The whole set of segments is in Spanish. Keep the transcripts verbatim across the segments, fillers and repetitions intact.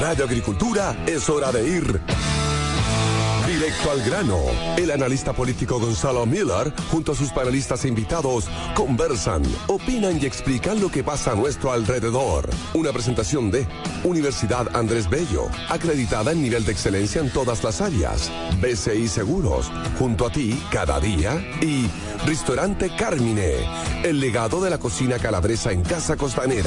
Radio Agricultura es hora de ir directo al grano. El analista político Gonzalo Miller, junto a sus panelistas e invitados, conversan, opinan y explican lo que pasa a nuestro alrededor. Una presentación de Universidad Andrés Bello, acreditada en nivel de excelencia en todas las áreas. B C I Seguros, junto a ti cada día. Y Restaurante Carmine, el legado de la cocina calabresa en Casa Costanera.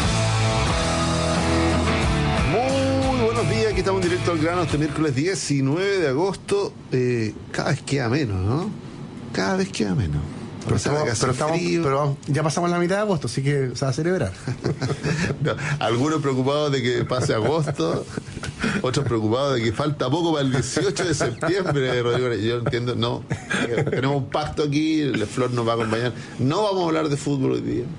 Buenos días, aquí estamos directo al grano este miércoles diecinueve de agosto. Eh, cada vez queda menos, ¿no? Cada vez queda menos. Pero, estamos, pero, estamos, pero ya pasamos la mitad de agosto, así que se va a celebrar. No, algunos preocupados de que pase agosto, otros preocupados de que falta poco para el dieciocho de septiembre, Rodrigo. Yo entiendo, no. Tenemos un pacto aquí, la Flor nos va a acompañar. No vamos a hablar de fútbol hoy día.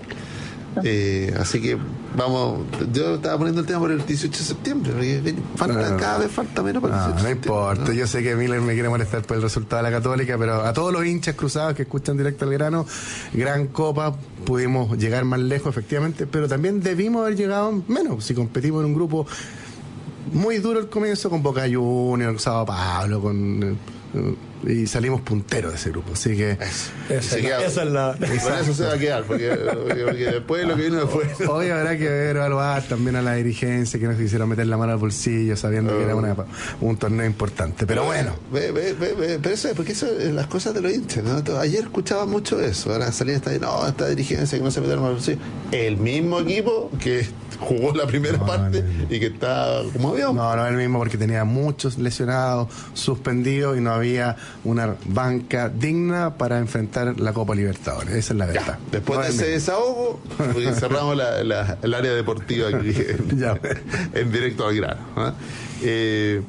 Eh, así que vamos, yo estaba poniendo el tema por el dieciocho de septiembre, porque falta, no, cada vez falta menos para el no, dieciocho no importa, ¿no? Yo sé que Miller me quiere molestar por el resultado de la Católica, pero a todos los hinchas cruzados que escuchan directo al grano, gran copa, pudimos llegar más lejos efectivamente, pero también debimos haber llegado menos si competimos en un grupo muy duro al comienzo, con Boca Juniors, Sao Paulo, con y salimos punteros de ese grupo, así que eso, esa, queda, esa es la por eso se va a quedar, porque, porque, porque después lo que vino después hoy habrá que ver evaluar también a la dirigencia que nos quisieron meter la mano al bolsillo sabiendo uh, que era una, un torneo importante, pero bueno ve, ve, ve, ve, pero eso es porque eso es las cosas de los hinchas, ¿no? Ayer escuchaba mucho eso, ahora salía esta, no, esta dirigencia que no se mete la mano al bolsillo, el mismo equipo que jugó la primera no, parte no, no. y que está como avión. No, no es el mismo porque tenía muchos lesionados, suspendidos y no había una banca digna para enfrentar la Copa Libertadores. Esa es la verdad. Ya, después no de ese mismo. Desahogo, porque cerramos la, la, el área deportiva aquí en, ya. en directo al grano. ¿eh? Eh,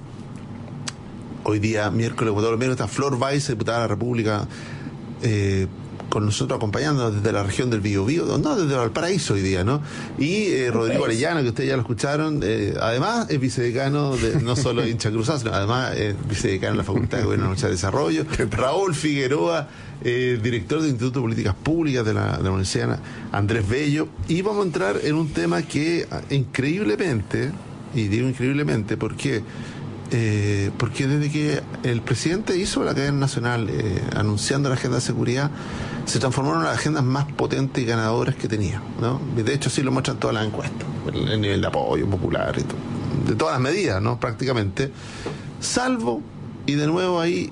hoy día, miércoles, como todos los miércoles, está Flor Weiss, diputada de la República, eh, con nosotros acompañándonos desde la región del Biobío, no, desde Valparaíso hoy día, ¿no? Y eh, Rodrigo Arellano, que ustedes ya lo escucharon, eh, además es vicedecano de no solo hincha cruzado, sino además es vicedecano de la Facultad de Gobierno y Desarrollo. Raúl Figueroa, eh, director del Instituto de Políticas Públicas de la, de la Universidad Andrés Bello. Y vamos a entrar en un tema que increíblemente, y digo increíblemente porque Eh, porque desde que el presidente hizo la cadena nacional eh, anunciando la agenda de seguridad, se transformaron en las agendas más potentes y ganadoras que tenía, ¿no? De hecho, sí lo muestran todas las encuestas, el, el nivel de apoyo popular y todo, de todas las medidas, ¿no? Prácticamente, salvo, y de nuevo ahí,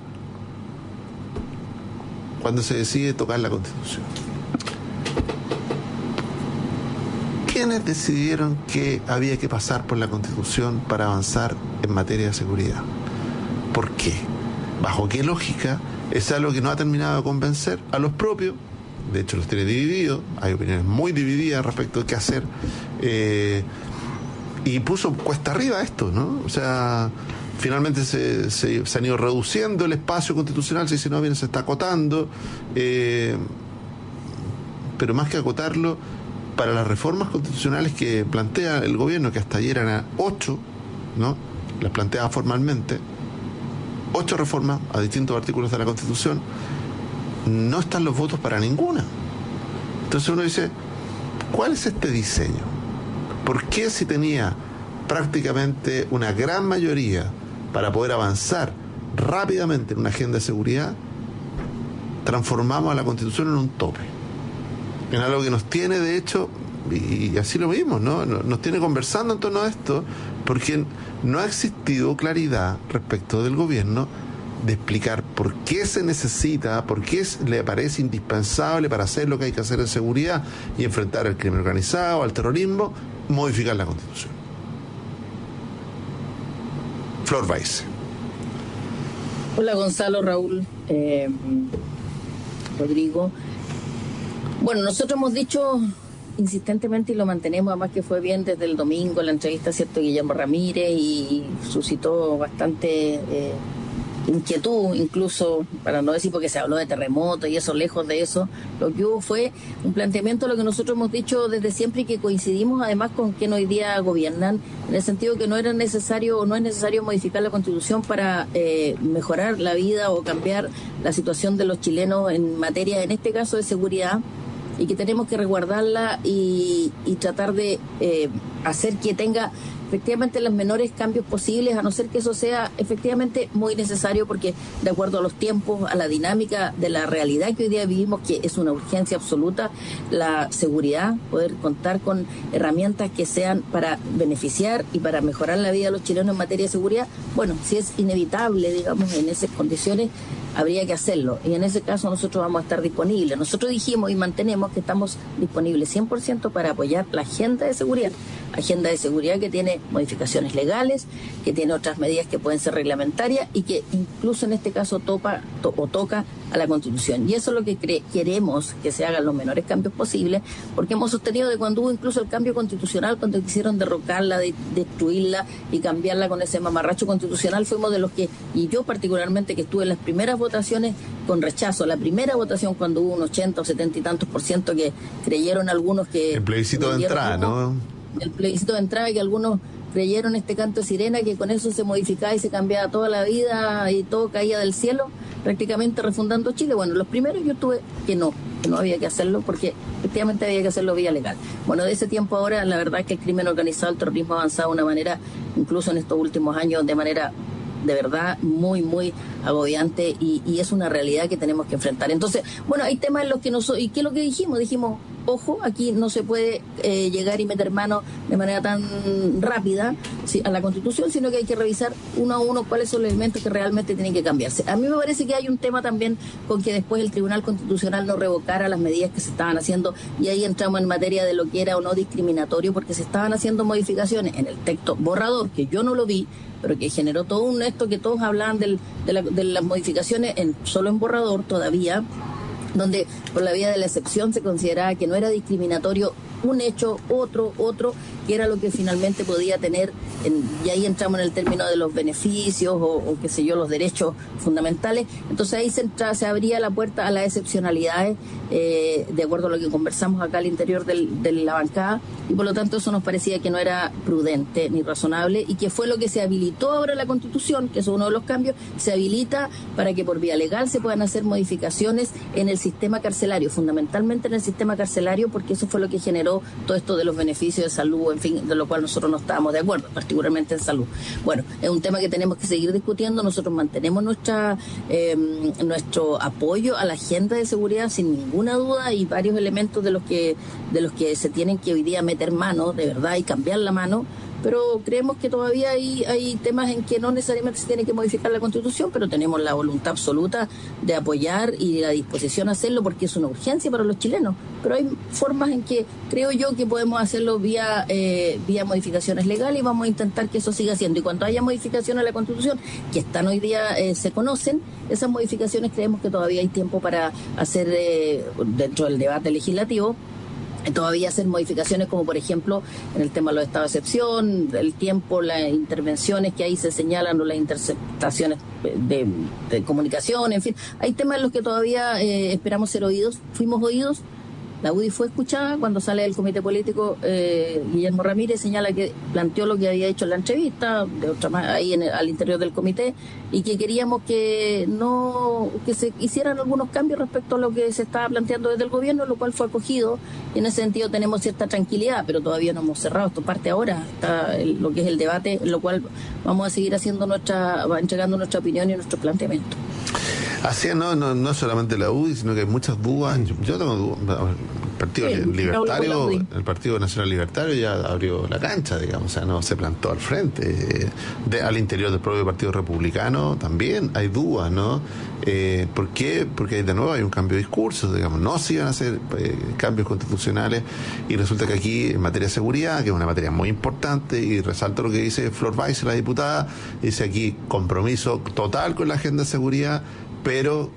cuando se decide tocar la Constitución. ¿Quiénes decidieron que había que pasar por la Constitución para avanzar en materia de seguridad? ¿Por qué? ¿Bajo qué lógica? Es algo que no ha terminado de convencer a los propios, de hecho los tiene divididos, hay opiniones muy divididas respecto de qué hacer, eh, y puso cuesta arriba esto, ¿no? O sea, finalmente se, se, se han ido reduciendo el espacio constitucional, se dice, no, bien, se está acotando, eh, pero más que acotarlo, para las reformas constitucionales que plantea el gobierno, que hasta ayer eran ocho, ¿no? Las planteaba formalmente, ocho reformas a distintos artículos de la Constitución, no están los votos para ninguna. Entonces uno dice, ¿cuál es este diseño? ¿Por qué si tenía prácticamente una gran mayoría para poder avanzar rápidamente en una agenda de seguridad, transformamos a la Constitución en un tope? En algo que nos tiene, de hecho, y así lo vimos, ¿no? Nos tiene conversando en torno a esto, porque no ha existido claridad respecto del gobierno de explicar por qué se necesita, por qué le parece indispensable para hacer lo que hay que hacer en seguridad y enfrentar al crimen organizado, al terrorismo, modificar la Constitución. Flor Weiss. Hola Gonzalo, Raúl, eh, Rodrigo. Bueno, nosotros hemos dicho insistentemente y lo mantenemos, además que fue bien desde el domingo la entrevista, ¿cierto?, Guillermo Ramírez, y suscitó bastante eh, inquietud, incluso, para no decir porque se habló de terremoto y eso, lejos de eso, lo que hubo fue un planteamiento de lo que nosotros hemos dicho desde siempre y que coincidimos además con quien hoy día gobiernan, en el sentido que no era necesario o no es necesario modificar la Constitución para eh, mejorar la vida o cambiar la situación de los chilenos en materia, en este caso, de seguridad, y que tenemos que resguardarla y, y tratar de eh, hacer que tenga efectivamente los menores cambios posibles, a no ser que eso sea efectivamente muy necesario, porque de acuerdo a los tiempos, a la dinámica de la realidad que hoy día vivimos, que es una urgencia absoluta, la seguridad, poder contar con herramientas que sean para beneficiar y para mejorar la vida de los chilenos en materia de seguridad, bueno, si es inevitable, digamos, en esas condiciones, habría que hacerlo, y en ese caso nosotros vamos a estar disponibles. Nosotros dijimos y mantenemos que estamos disponibles cien por ciento para apoyar la agenda de seguridad, agenda de seguridad que tiene modificaciones legales, que tiene otras medidas que pueden ser reglamentarias y que incluso en este caso topa to, o toca a la Constitución. Y eso es lo que cre- queremos que se hagan los menores cambios posibles, porque hemos sostenido de cuando hubo incluso el cambio constitucional, cuando quisieron derrocarla, de, destruirla y cambiarla con ese mamarracho constitucional, fuimos de los que, y yo particularmente que estuve en las primeras votaciones con rechazo, la primera votación cuando hubo un ochenta o setenta y tantos por ciento que creyeron algunos que... El plebiscito de entrada, ¿no? El plebiscito de entrada, que algunos creyeron este canto de sirena, que con eso se modificaba y se cambiaba toda la vida y todo caía del cielo, prácticamente refundando Chile. Bueno, los primeros yo tuve que no, que no había que hacerlo porque efectivamente había que hacerlo vía legal. Bueno, de ese tiempo ahora, la verdad es que el crimen organizado, el terrorismo ha avanzado de una manera, incluso en estos últimos años, de manera de verdad muy, muy agobiante, y, y es una realidad que tenemos que enfrentar. Entonces, bueno, hay temas en los que no so- ¿y qué es lo que dijimos? Dijimos, ojo, aquí no se puede eh, llegar y meter mano de manera tan rápida sí, a la Constitución, sino que hay que revisar uno a uno cuáles son los elementos que realmente tienen que cambiarse. A mí me parece que hay un tema también con que después el Tribunal Constitucional no revocara las medidas que se estaban haciendo, y ahí entramos en materia de lo que era o no discriminatorio, porque se estaban haciendo modificaciones en el texto borrador, que yo no lo vi, pero que generó todo un esto que todos hablaban del, de, la, de las modificaciones en solo en borrador todavía, donde por la vía de la excepción se consideraba que no era discriminatorio un hecho, otro, otro, que era lo que finalmente podía tener, en, y ahí entramos en el término de los beneficios o, o qué sé yo, los derechos fundamentales. Entonces ahí se, entra, se abría la puerta a las excepcionalidades, eh, de acuerdo a lo que conversamos acá al interior del, de la bancada, y por lo tanto eso nos parecía que no era prudente ni razonable, y que fue lo que se habilitó ahora en la Constitución, que es uno de los cambios, se habilita para que por vía legal se puedan hacer modificaciones en el sistema carcelario, fundamentalmente en el sistema carcelario, porque eso fue lo que generó todo esto de los beneficios de salud, en fin, de lo cual nosotros no estábamos de acuerdo, particularmente en salud. Bueno, es un tema que tenemos que seguir discutiendo. Nosotros mantenemos nuestra eh, nuestro apoyo a la agenda de seguridad sin ninguna duda, y varios elementos de los que de los que se tienen que hoy día meter mano, de verdad, y cambiar la mano, pero creemos que todavía hay, hay temas en que no necesariamente se tiene que modificar la Constitución, pero tenemos la voluntad absoluta de apoyar y la disposición a hacerlo, porque es una urgencia para los chilenos. Pero hay formas en que creo yo que podemos hacerlo vía eh, vía modificaciones legales, y vamos a intentar que eso siga siendo. Y cuando haya modificaciones a la Constitución, que están hoy día, eh, se conocen, esas modificaciones creemos que todavía hay tiempo para hacer, eh, dentro del debate legislativo, todavía hacer modificaciones, como por ejemplo en el tema de los estados de excepción, el tiempo, las intervenciones que ahí se señalan, o las interceptaciones de, de comunicación, en fin, hay temas en los que todavía eh, esperamos ser oídos. Fuimos oídos, la U D I fue escuchada. Cuando sale del comité político, eh, Guillermo Ramírez señala que planteó lo que había hecho en la entrevista, de otra más, ahí en el, al interior del comité, y que queríamos que no que se hicieran algunos cambios respecto a lo que se estaba planteando desde el gobierno, lo cual fue acogido, y en ese sentido tenemos cierta tranquilidad, pero todavía no hemos cerrado. Esto parte ahora, está el, lo que es el debate, en lo cual vamos a seguir haciendo nuestra, entregando nuestra opinión y nuestro planteamiento. Así es, no, no, no solamente la U D I, sino que hay muchas dudas. Yo, yo tengo dudas. El Partido sí, Libertario, el Partido Nacional Libertario ya abrió la cancha, digamos, o sea, no se plantó al frente. De, al interior del propio Partido Republicano también hay dudas, ¿no? Eh, ¿Por qué? Porque de nuevo hay un cambio de discurso, digamos, no se iban a hacer eh, cambios constitucionales, y resulta que aquí en materia de seguridad, que es una materia muy importante, y resalto lo que dice Flor Weiss, la diputada, dice aquí compromiso total con la agenda de seguridad, pero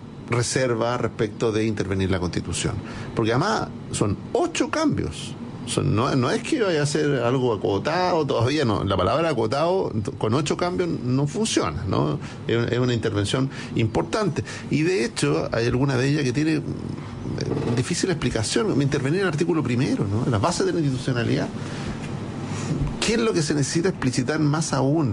reserva respecto de intervenir la Constitución. Porque además son ocho cambios. Son, no, no es que vaya a ser algo acotado, todavía no. La palabra acotado con ocho cambios no funciona, ¿no? Es, es una intervención importante. Y de hecho, hay alguna de ellas que tiene difícil explicación. Intervenir en el artículo primero, ¿no? En las bases de la institucionalidad. ¿Qué es lo que se necesita explicitar más aún?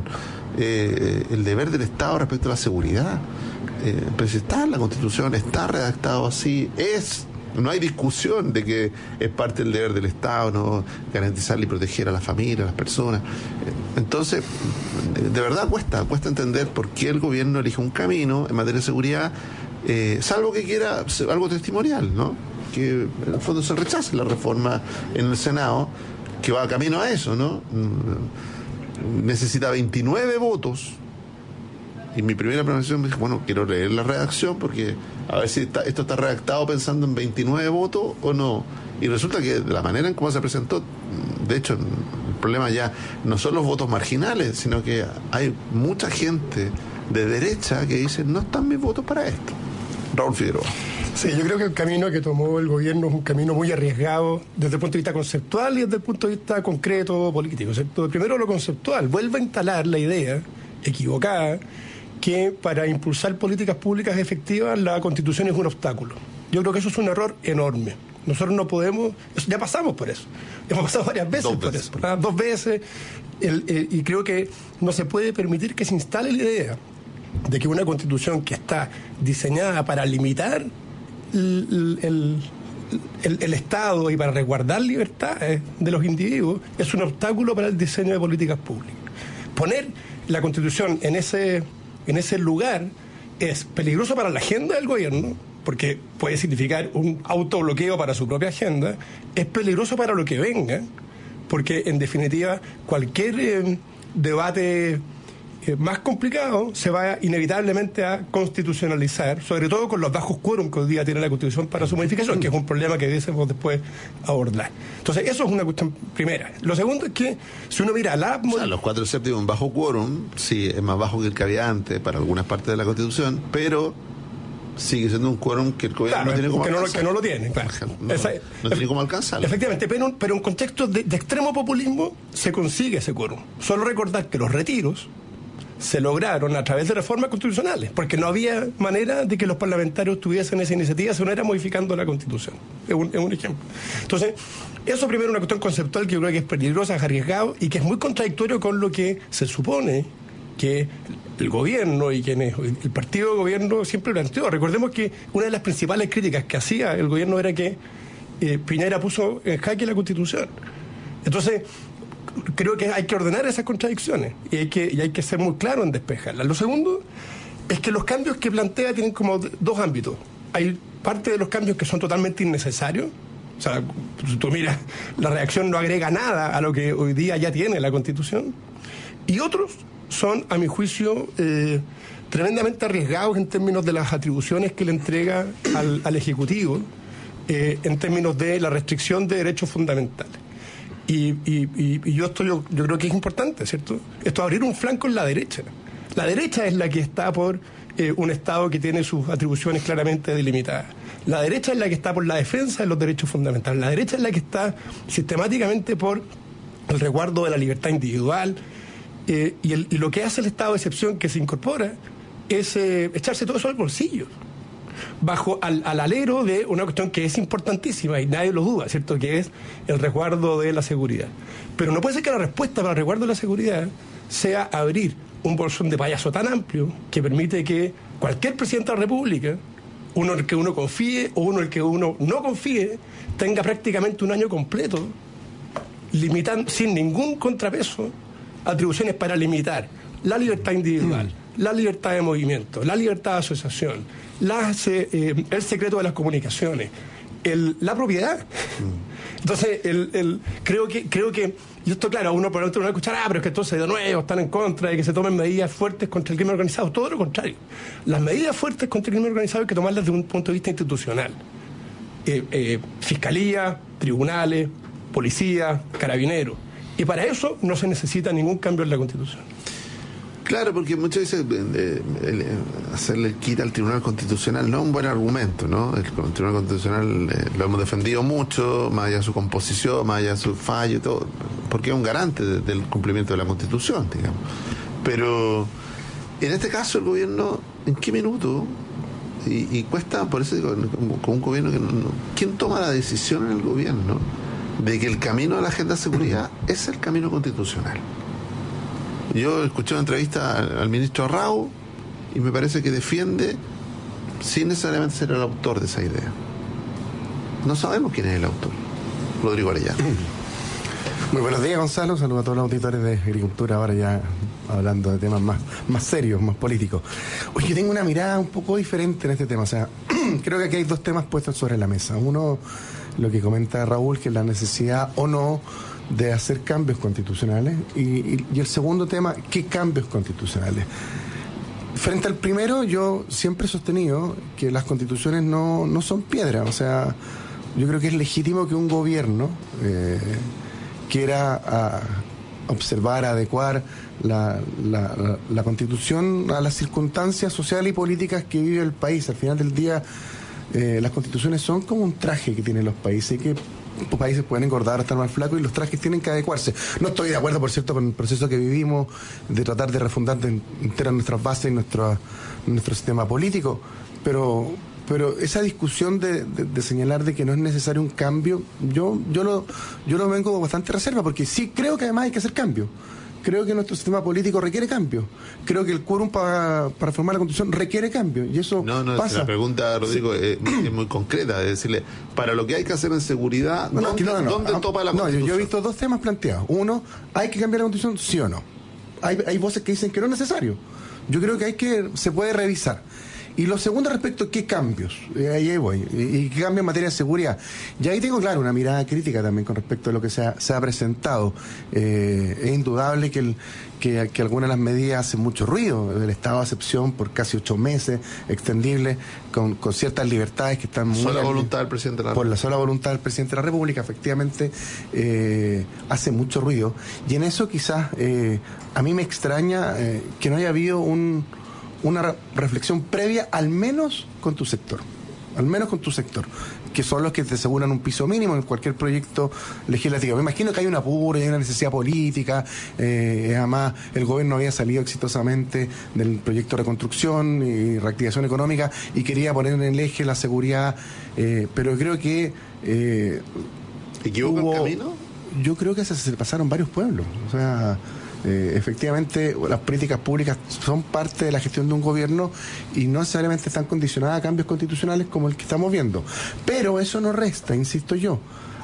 Eh, el deber del Estado respecto a la seguridad. Eh, pero si está en la Constitución, está redactado así, es No hay discusión de que es parte del deber del Estado, ¿no?, garantizarle y proteger a la familia, a las personas. Entonces, de verdad cuesta, cuesta entender por qué el gobierno elige un camino en materia de seguridad, eh, salvo que quiera algo testimonial, ¿no? Que en el fondo se rechace la reforma en el Senado, que va camino a eso, ¿no? Necesita veintinueve votos. Y mi primera pronunciación me dijo, bueno, quiero leer la redacción porque a ver si está, esto está redactado pensando en veintinueve votos o no. Y resulta que de la manera en cómo se presentó, de hecho, el problema ya no son los votos marginales, sino que hay mucha gente de derecha que dice, no están mis votos para esto. Raúl Figueroa. Sí, yo creo que el camino que tomó el gobierno es un camino muy arriesgado desde el punto de vista conceptual y desde el punto de vista concreto político, ¿cierto? Primero lo conceptual, vuelve a instalar la idea equivocada que para impulsar políticas públicas efectivas la Constitución es un obstáculo. Yo creo que eso es un error enorme. Nosotros no podemos, ya pasamos por eso, hemos pasado varias veces dos por veces, eso, ¿verdad? dos veces, el, el, y creo que no se puede permitir que se instale la idea de que una Constitución que está diseñada para limitar el, el, el, el Estado y para resguardar libertades de los individuos es un obstáculo para el diseño de políticas públicas. Poner la Constitución en ese... en ese lugar es peligroso para la agenda del gobierno, porque puede significar un autobloqueo para su propia agenda, es peligroso para lo que venga, porque en definitiva cualquier eh, debate eh, más complicado se va inevitablemente a constitucionalizar, sobre todo con los bajos quórum que hoy día tiene la Constitución para su modificación, que es un problema que debemos después abordar. Entonces eso es una cuestión primera. Lo segundo es que si uno mira la... O sea, los cuatro séptimos en bajo quórum, sí, es más bajo que el que había antes para algunas partes de la Constitución, pero sigue siendo un quórum que el gobierno claro, no tiene como que no, alcanzar. que no lo tiene, claro. No, Esa, no tiene cómo alcanzarlo. Efectivamente, pero, pero en contextos de, de extremo populismo se consigue ese quórum. Solo recordar que los retiros se lograron a través de reformas constitucionales, porque no había manera de que los parlamentarios tuviesen esa iniciativa si no era modificando la Constitución. Es un, es un ejemplo. Entonces, eso primero es una cuestión conceptual que yo creo que es peligrosa, es arriesgado y que es muy contradictorio con lo que se supone que el gobierno y quienes el partido de gobierno siempre planteó. Recordemos que una de las principales críticas que hacía el gobierno era que eh, Piñera puso en jaque la Constitución. Entonces, creo que hay que ordenar esas contradicciones y hay que, y hay que ser muy claro en despejarlas. Lo segundo es que los cambios que plantea tienen como dos ámbitos. Hay parte de los cambios que son totalmente innecesarios. O sea, si tú miras, la redacción no agrega nada a lo que hoy día ya tiene la Constitución. Y otros son, a mi juicio, eh, tremendamente arriesgados en términos de las atribuciones que le entrega al, al Ejecutivo, eh, en términos de la restricción de derechos fundamentales. Y, y, y, y yo esto yo, yo creo que es importante, ¿cierto? Esto es abrir un flanco en la derecha. La derecha es la que está por eh, un Estado que tiene sus atribuciones claramente delimitadas. La derecha es la que está por la defensa de los derechos fundamentales. La derecha es la que está sistemáticamente por el resguardo de la libertad individual. Eh, y, el, y lo que hace el estado de excepción que se incorpora es eh, echarse todo eso al bolsillo, bajo al, al alero de una cuestión que es importantísima y nadie lo duda, ¿cierto?, que es el resguardo de la seguridad. Pero no puede ser que la respuesta para el resguardo de la seguridad sea abrir un bolsón de payaso tan amplio que permite que cualquier presidente de la República, uno en el que uno confíe o uno en el que uno no confíe, tenga prácticamente un año completo limitando, sin ningún contrapeso, atribuciones para limitar la libertad individual, mm. la libertad de movimiento, la libertad de asociación, las, eh, el secreto de las comunicaciones, el, la propiedad. Mm. Entonces, el, el, creo que, creo que, y esto claro, uno por otro no va a escuchar, ah, pero es que entonces de nuevo están en contra de que se tomen medidas fuertes contra el crimen organizado. Todo lo contrario. Las medidas fuertes contra el crimen organizado hay que tomarlas desde un punto de vista institucional. Eh, eh, fiscalía, tribunales, policía, carabineros. Y para eso no se necesita ningún cambio en la Constitución. Claro, porque muchas veces eh, eh, hacerle el quita al Tribunal Constitucional no es un buen argumento, ¿no? El, el Tribunal Constitucional eh, lo hemos defendido mucho, más allá de su composición, más allá de su fallo y todo, porque es un garante de, del cumplimiento de la Constitución, digamos. Pero en este caso el gobierno, ¿en qué minuto? Y, y cuesta, por eso digo, con un gobierno que no, no, ¿quién toma la decisión en el gobierno de que el camino a la agenda de seguridad es el camino constitucional? Yo escuché una entrevista al, al ministro Rao y me parece que defiende sin necesariamente ser el autor de esa idea. No sabemos quién es el autor. Rodrigo Arellano. Muy buenos días, Gonzalo. Saludos a todos los auditores de Agricultura, ahora ya hablando de temas más, más serios, más políticos. Oye, yo tengo una mirada un poco diferente en este tema. O sea, creo que aquí hay dos temas puestos sobre la mesa. Uno, lo que comenta Raúl, que es la necesidad o no de hacer cambios constitucionales. Y, y, y el segundo tema, ¿qué cambios constitucionales? Frente al primero, yo siempre he sostenido que las constituciones no, no son piedra. O sea, yo creo que es legítimo que un gobierno eh, quiera a, observar, adecuar la, la, la, la Constitución a las circunstancias sociales y políticas que vive el país. Al final del día, eh, las constituciones son como un traje que tienen los países, que los países pueden engordar o estar más flacos y los trajes tienen que adecuarse. No estoy de acuerdo, por cierto, con el proceso que vivimos de tratar de refundar de enteras nuestras bases y nuestro, nuestro sistema político, pero... Pero esa discusión de, de, de señalar de que no es necesario un cambio, yo yo lo yo lo vengo con bastante reserva, porque sí creo que además hay que hacer cambio. Creo que nuestro sistema político requiere cambio. Creo que el quórum para, para reformar la Constitución requiere cambio. Y eso no, no, pasa. La pregunta, Rodrigo, sí. es, es muy concreta. Es decirle, para lo que hay que hacer en seguridad, no, ¿dónde, no, no, ¿dónde no, topa la no, Constitución? Yo, yo he visto dos temas planteados. Uno, ¿hay que cambiar la Constitución, sí o no? Hay, hay voces que dicen que no es necesario. Yo creo que hay que se puede revisar. Y lo segundo respecto a qué cambios, eh, ahí voy, y, y qué cambios en materia de seguridad. Y ahí tengo, claro, una mirada crítica también con respecto a lo que se ha, se ha presentado. Eh, es indudable que, el, que, que algunas de las medidas hacen mucho ruido, el estado de excepción por casi ocho meses, extendible, con, con ciertas libertades que están muy... Sola voluntad del presidente de la República. Por la sola voluntad del presidente de la República, efectivamente, eh, hace mucho ruido. Y en eso quizás eh, a mí me extraña eh, que no haya habido un... una re- reflexión previa, al menos con tu sector, al menos con tu sector, que son los que te aseguran un piso mínimo en cualquier proyecto legislativo. Me imagino que hay un apuro, hay una necesidad política, eh, además el gobierno había salido exitosamente del proyecto de reconstrucción y reactivación económica y quería poner en el eje la seguridad, eh, pero creo que... Eh, ¿Equivoca hubo, el camino? Yo creo que se, se pasaron varios pueblos, o sea... Eh, efectivamente, las políticas públicas son parte de la gestión de un gobierno y no necesariamente están condicionadas a cambios constitucionales como el que estamos viendo. Pero eso no resta, insisto yo,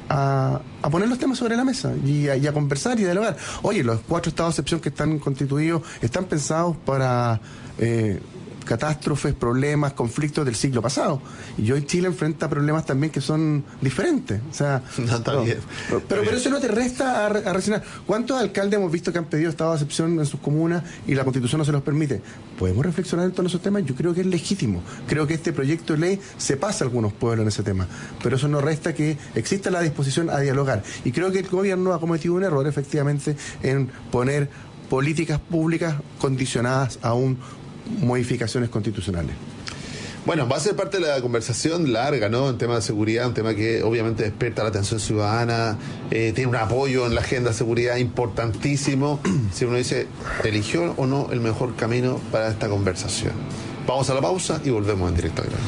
a, a poner los temas sobre la mesa y a, y a conversar y a dialogar. Oye, los cuatro estados de excepción que están constituidos están pensados para... Eh, catástrofes, problemas, conflictos del siglo pasado. Y hoy Chile enfrenta problemas también que son diferentes. O sea, no, está no, bien. Pero, pero, pero eso no te resta a, a reaccionar. ¿Cuántos alcaldes hemos visto que han pedido estado de excepción en sus comunas y la Constitución no se los permite? ¿Podemos reflexionar en todos esos temas? Yo creo que es legítimo. Creo que este proyecto de ley se pasa a algunos pueblos en ese tema. Pero eso no resta que exista la disposición a dialogar. Y creo que el gobierno ha cometido un error, efectivamente, en poner políticas públicas condicionadas a un modificaciones constitucionales. Bueno, va a ser parte de la conversación larga, ¿no? En tema de seguridad, un tema que obviamente despierta la atención ciudadana, eh, tiene un apoyo en la agenda de seguridad importantísimo. Si uno dice, ¿eligió o no el mejor camino para esta conversación? Vamos a la pausa y volvemos en directo al grano.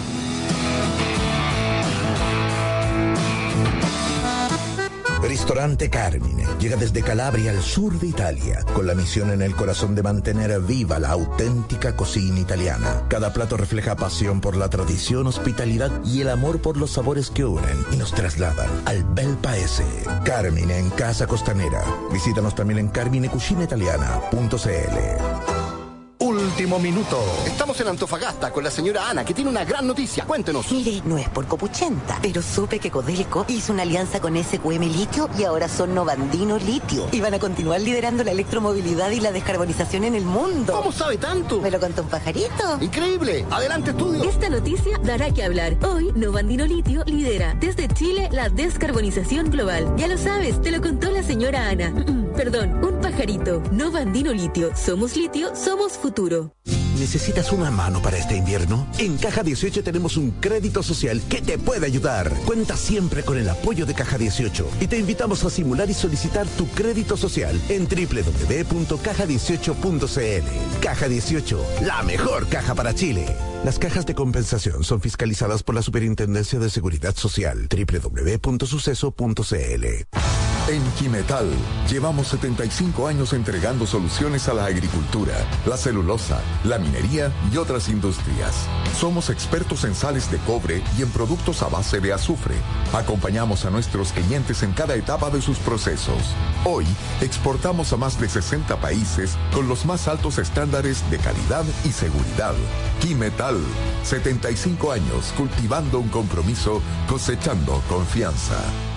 Ristorante Carmine llega desde Calabria al sur de Italia, con la misión en el corazón de mantener viva la auténtica cocina italiana. Cada plato refleja pasión por la tradición, hospitalidad y el amor por los sabores que unen y nos trasladan al bel paese. Carmine en Casa Costanera. Visítanos también en carmine cucina italiana punto c l. Último minuto. Estamos en Antofagasta con la señora Ana, que tiene una gran noticia. Cuéntenos. Mire, no es por copuchenta, pero supe que Codelco hizo una alianza con S Q M Litio y ahora son Novandino Litio. Y van a continuar liderando la electromovilidad y la descarbonización en el mundo. ¿Cómo sabe tanto? ¿Me lo contó un pajarito? Increíble. Adelante, estudio. Esta noticia dará que hablar. Hoy, Novandino Litio lidera desde Chile la descarbonización global. Ya lo sabes, te lo contó la señora Ana. Perdón, un pajarito. Novandino Litio. Somos litio, somos futuro. ¿Necesitas una mano para este invierno? En Caja dieciocho tenemos un crédito social que te puede ayudar. Cuenta siempre con el apoyo de Caja dieciocho y te invitamos a simular y solicitar tu crédito social en doble u doble u doble u punto caja dieciocho punto c l. Caja dieciocho, la mejor caja para Chile. Las cajas de compensación son fiscalizadas por la Superintendencia de Seguridad Social. doble u doble u doble u punto suceso punto c l. En Quimetal llevamos setenta y cinco años entregando soluciones a la agricultura, la celulosa, la minería y otras industrias. Somos expertos en sales de cobre y en productos a base de azufre. Acompañamos a nuestros clientes en cada etapa de sus procesos. Hoy exportamos a más de sesenta países con los más altos estándares de calidad y seguridad. Quimetal, setenta y cinco años cultivando un compromiso, cosechando confianza.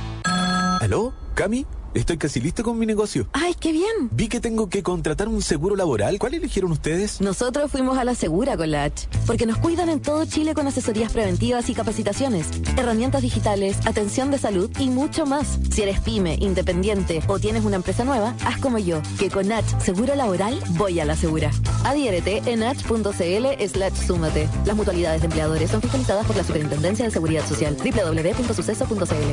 ¿Aló? ¿Cami? Estoy casi listo con mi negocio. ¡Ay, qué bien! Vi que tengo que contratar un seguro laboral. ¿Cuál eligieron ustedes? Nosotros fuimos a la Segura con la H, porque nos cuidan en todo Chile con asesorías preventivas y capacitaciones, herramientas digitales, atención de salud y mucho más. Si eres pyme, independiente o tienes una empresa nueva, haz como yo, que con H Seguro Laboral voy a la Segura. Adhiérete en h.cl slash súmate. Las mutualidades de empleadores son fiscalizadas por la Superintendencia de Seguridad Social. doble u doble u doble u punto suceso punto c l.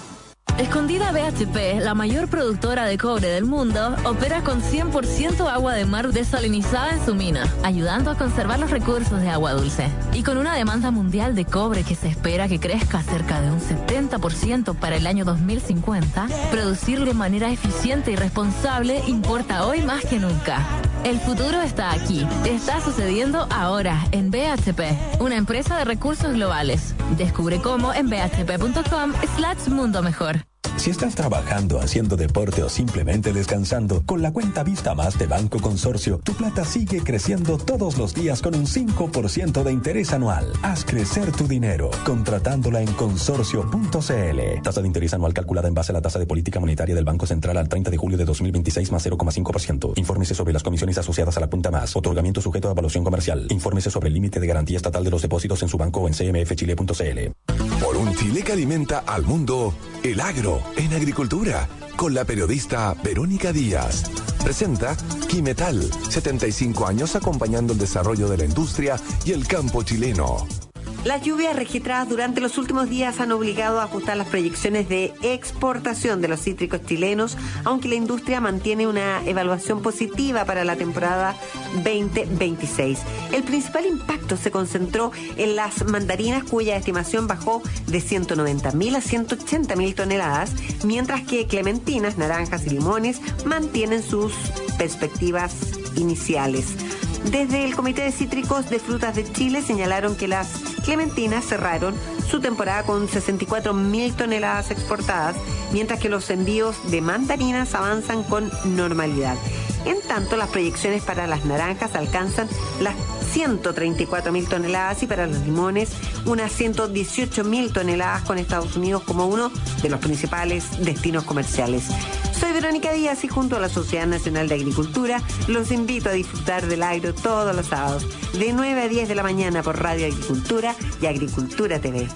Escondida B H P, la mayor productora de cobre del mundo, opera con cien por ciento agua de mar desalinizada en su mina, ayudando a conservar los recursos de agua dulce. Y con una demanda mundial de cobre que se espera que crezca cerca de un setenta por ciento para el año dos mil cincuenta, producir de manera eficiente y responsable importa hoy más que nunca. El futuro está aquí. Está sucediendo ahora en B H P, una empresa de recursos globales. Descubre cómo en bhp.com slash mundo mejor. Si estás trabajando, haciendo deporte o simplemente descansando, con la cuenta Vista Más de Banco Consorcio, tu plata sigue creciendo todos los días con un cinco por ciento de interés anual. Haz crecer tu dinero, contratándola en consorcio punto c l. Tasa de interés anual calculada en base a la tasa de política monetaria del Banco Central al treinta de julio de dos mil veintiséis más cero coma cinco por ciento. Infórmese sobre las comisiones asociadas a la cuenta Más. Otorgamiento sujeto a evaluación comercial. Infórmese sobre el límite de garantía estatal de los depósitos en su banco o en c m f chile punto c l. Por un Chile que alimenta al mundo, el agro en agricultura, con la periodista Verónica Díaz. Presenta Quimetal, setenta y cinco años acompañando el desarrollo de la industria y el campo chileno. Las lluvias registradas durante los últimos días han obligado a ajustar las proyecciones de exportación de los cítricos chilenos, aunque la industria mantiene una evaluación positiva para la temporada veinte veintiséis. El principal impacto se concentró en las mandarinas, cuya estimación bajó de ciento noventa mil a ciento ochenta mil toneladas, mientras que clementinas, naranjas y limones mantienen sus perspectivas iniciales. Desde el Comité de Cítricos de Frutas de Chile señalaron que las clementinas cerraron su temporada con sesenta y cuatro mil toneladas exportadas, mientras que los envíos de mandarinas avanzan con normalidad. En tanto, las proyecciones para las naranjas alcanzan las ciento treinta y cuatro mil toneladas y para los limones unas ciento dieciocho mil toneladas, con Estados Unidos como uno de los principales destinos comerciales. Soy Verónica Díaz y junto a la Sociedad Nacional de Agricultura los invito a disfrutar del agro todos los sábados de nueve a diez de la mañana por Radio Agricultura y Agricultura T V.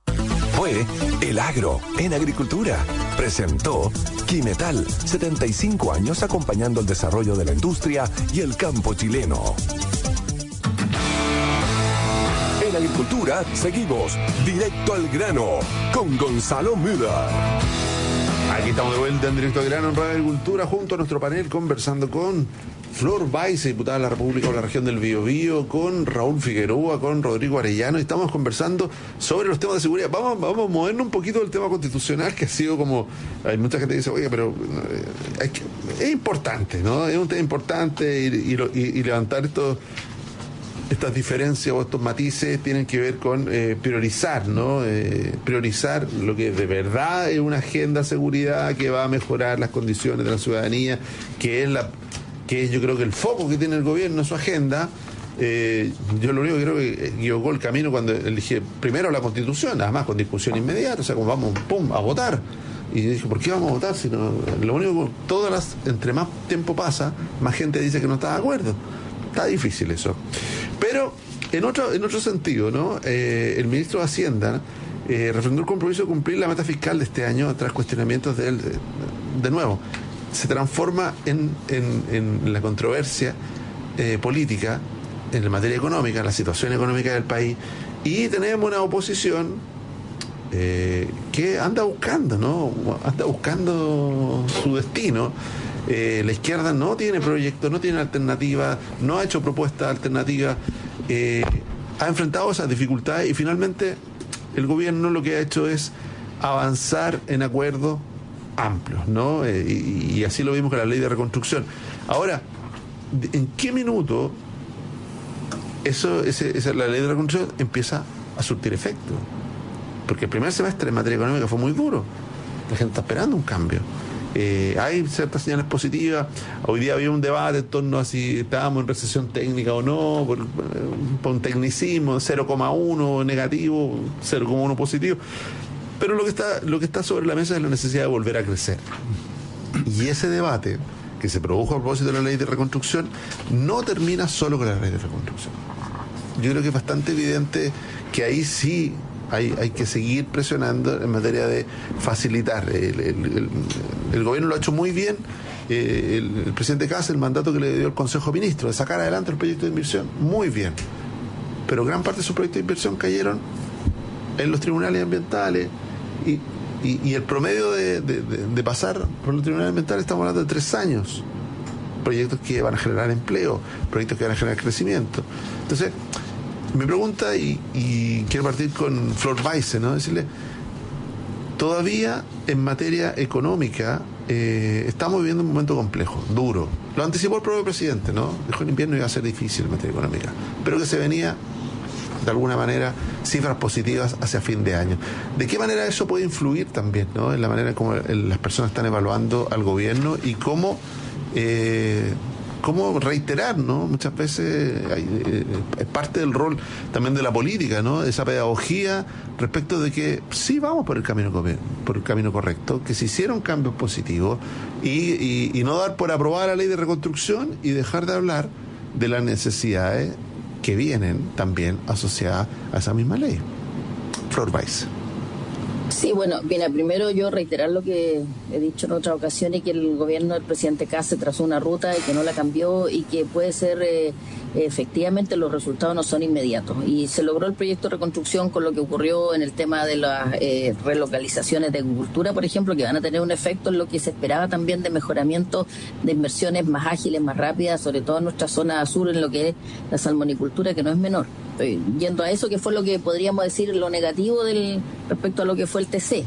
Fue El Agro en Agricultura. Presentó Quimetal, setenta y cinco años acompañando el desarrollo de la industria y el campo chileno. En Agricultura seguimos directo al grano con Gonzalo Müller. Aquí estamos de vuelta en Directo al Grano en Radio Agricultura junto a nuestro panel, conversando con Flor Baiza, diputada de la República por la región del Biobío, con Raúl Figueroa, con Rodrigo Arellano, y estamos conversando sobre los temas de seguridad. Vamos, vamos a movernos un poquito del tema constitucional, que ha sido como, hay mucha gente que dice, oye, pero hay que, es importante, ¿no? Es un tema importante y, y, y, y levantar estos estas diferencias o estos matices tienen que ver con eh, priorizar, ¿no? Eh, priorizar lo que de verdad es una agenda de seguridad que va a mejorar las condiciones de la ciudadanía, que es la que es yo creo que el foco que tiene el gobierno en su agenda. Eh, yo lo único que creo que equivocó el camino cuando elige primero la Constitución, además con discusión inmediata, o sea, como vamos pum, a votar. Y dije, ¿por qué vamos a votar? Si no, lo único que todas las, entre más tiempo pasa, más gente dice que no está de acuerdo. Está difícil eso. Pero en otro, en otro sentido, ¿no? Eh, el ministro de Hacienda eh, refrendó el compromiso de cumplir la meta fiscal de este año tras cuestionamientos de él. De, de nuevo, se transforma en, en, en la controversia eh, política en la materia económica, la situación económica del país, y tenemos una oposición eh, que anda buscando, ¿no? Anda buscando su destino. Eh, la izquierda no tiene proyectos, no tiene alternativas, no ha hecho propuestas alternativas, eh, ha enfrentado esas dificultades y finalmente el gobierno lo que ha hecho es avanzar en acuerdo amplios, ¿no? Eh, y, y así lo vimos con la ley de reconstrucción. Ahora, ¿en qué minuto eso, ese, esa, la ley de reconstrucción empieza a surtir efecto? Porque el primer semestre en materia económica fue muy duro. La gente está esperando un cambio. Eh, hay ciertas señales positivas. Hoy día había un debate en torno a si estábamos en recesión técnica o no, por, por un tecnicismo, cero coma uno negativo, cero coma uno positivo. Pero lo que está, lo que está sobre la mesa es la necesidad de volver a crecer. Y ese debate que se produjo a propósito de la ley de reconstrucción no termina solo con la ley de reconstrucción. Yo creo que es bastante evidente que ahí sí Hay, hay que seguir presionando en materia de facilitar. El, el, el, el gobierno lo ha hecho muy bien. Eh, el, el presidente Kast, el mandato que le dio el Consejo de Ministros de sacar adelante el proyecto de inversión, muy bien. Pero gran parte de sus proyectos de inversión cayeron en los tribunales ambientales y, y, y el promedio de, de, de, de pasar por los tribunales ambientales, estamos hablando de tres años. Proyectos que van a generar empleo, proyectos que van a generar crecimiento. Entonces, mi pregunta, y, y quiero partir con Flor Weise, ¿no? Decirle, todavía en materia económica eh, estamos viviendo un momento complejo, duro. Lo anticipó el propio presidente, ¿no? Dijo, el invierno iba a ser difícil en materia económica, pero que se venía, de alguna manera, cifras positivas hacia fin de año. ¿De qué manera eso puede influir también, ¿no? En la manera como las personas están evaluando al gobierno y cómo... Eh, cómo reiterar, ¿no? Muchas veces hay, eh, es parte del rol también de la política, ¿no? Esa pedagogía respecto de que sí vamos por el camino por el camino correcto, que se hicieron cambios positivos y, y, y no dar por aprobada la ley de reconstrucción y dejar de hablar de las necesidades que vienen también asociadas a esa misma ley. Flor Weise. Sí, bueno, mira, primero yo reiterar lo que he dicho en otras ocasiones, que el gobierno del presidente Kast se trazó una ruta y que no la cambió y que puede ser, eh, efectivamente los resultados no son inmediatos. Y se logró el proyecto de reconstrucción con lo que ocurrió en el tema de las eh, relocalizaciones de agricultura, por ejemplo, que van a tener un efecto en lo que se esperaba también de mejoramiento de inversiones más ágiles, más rápidas, sobre todo en nuestra zona sur, en lo que es la salmonicultura, que no es menor. Estoy yendo a eso, que fue lo que podríamos decir lo negativo del respecto a lo que fue el T C.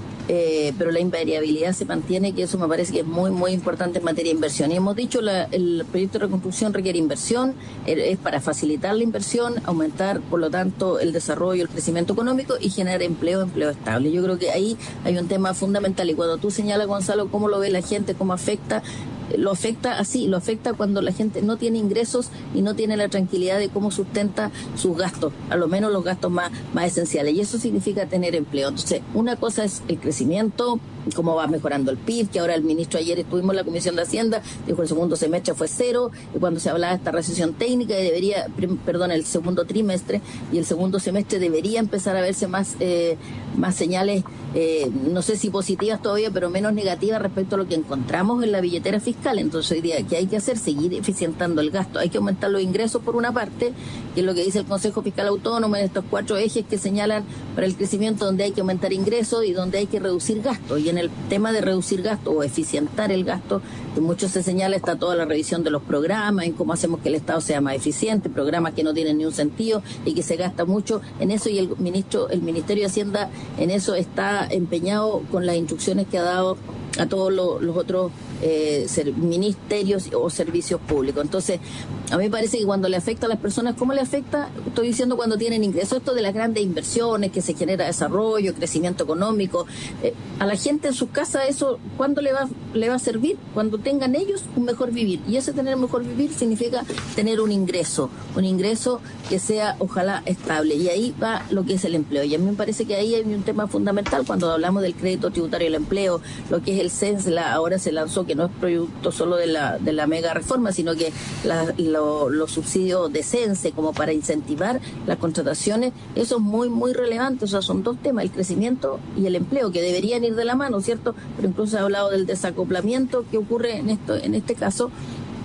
Eh, pero la invariabilidad se mantiene, que eso me parece que es muy muy importante en materia de inversión. Y hemos dicho, la, el proyecto de reconstrucción requiere inversión, es para facilitar la inversión, aumentar por lo tanto el desarrollo, el crecimiento económico y generar empleo, empleo estable. Yo creo que ahí hay un tema fundamental, y cuando tú señalas, Gonzalo, cómo lo ve la gente, cómo afecta, lo afecta así, lo afecta cuando la gente no tiene ingresos y no tiene la tranquilidad de cómo sustenta sus gastos, a lo menos los gastos más, más esenciales, y eso significa tener empleo. Entonces, una cosa es el crecimiento, cómo va mejorando el P I B, que ahora el ministro, ayer estuvimos en la Comisión de Hacienda, dijo el segundo semestre fue cero, y cuando se hablaba de esta recesión técnica, debería, perdón, el segundo trimestre y el segundo semestre debería empezar a verse más, eh, más señales, eh, no sé si positivas todavía, pero menos negativas respecto a lo que encontramos en la billetera fiscal. Entonces hoy día, ¿qué hay que hacer? Seguir eficientando el gasto. Hay que aumentar los ingresos por una parte, que es lo que dice el Consejo Fiscal Autónomo en estos cuatro ejes que señalan para el crecimiento, donde hay que aumentar ingresos y donde hay que reducir gastos. Y en el tema de reducir gastos o eficientar el gasto, que mucho se señala, está toda la revisión de los programas, en cómo hacemos que el Estado sea más eficiente, programas que no tienen ni un sentido y que se gasta mucho en eso, y el ministro, el Ministerio de Hacienda en eso está empeñado con las instrucciones que ha dado a todos los, los otros eh, ser, ministerios o servicios públicos. Entonces, a mí me parece que cuando le afecta a las personas, ¿cómo le afecta? Estoy diciendo cuando tienen ingresos, esto de las grandes inversiones, que se genera desarrollo, crecimiento económico, eh, a la gente en sus casas eso, ¿cuándo le va, le va a servir? Cuando tengan ellos un mejor vivir, y ese tener un mejor vivir significa tener un ingreso, un ingreso que sea ojalá estable, y ahí va lo que es el empleo. Y a mí me parece que ahí hay un tema fundamental cuando hablamos del crédito tributario del empleo, lo que es el C E N S, la, ahora se lanzó, que no es producto solo de la de la mega reforma, sino que la, lo, los subsidios de C E N S E como para incentivar las contrataciones, eso es muy muy relevante. O sea, son dos temas, el crecimiento y el empleo, que deberían ir de la mano, ¿cierto? Pero incluso se ha hablado del desacoplamiento que ocurre en esto en este caso,